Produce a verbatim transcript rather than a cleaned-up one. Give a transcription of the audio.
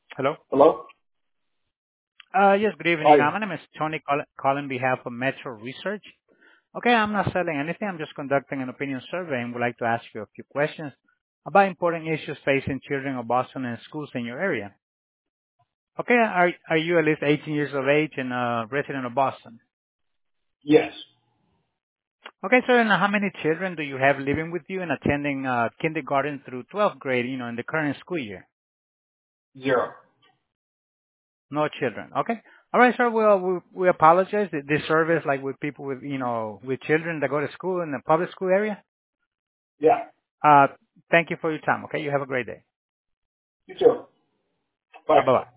Hello? Hello? Uh, yes, good evening. Uh, Hi. my name is Tony, call, calling on behalf of Metro Research. Okay, I'm not selling anything. I'm just conducting an opinion survey and would like to ask you a few questions about important issues facing children of Boston and schools in your area. Okay, are, are you at least eighteen years of age and a resident of Boston? Yes. Okay, sir, and how many children do you have living with you and attending uh, kindergarten through twelfth grade, you know, in the current school year? Zero. No children. Okay. All right, sir. Well, we, we apologize. Th- This service, like with people with, you know, with children that go to school in the public school area. Yeah. Uh, thank you for your time. Okay. You have a great day. You too. Uh, Bye. bye bye.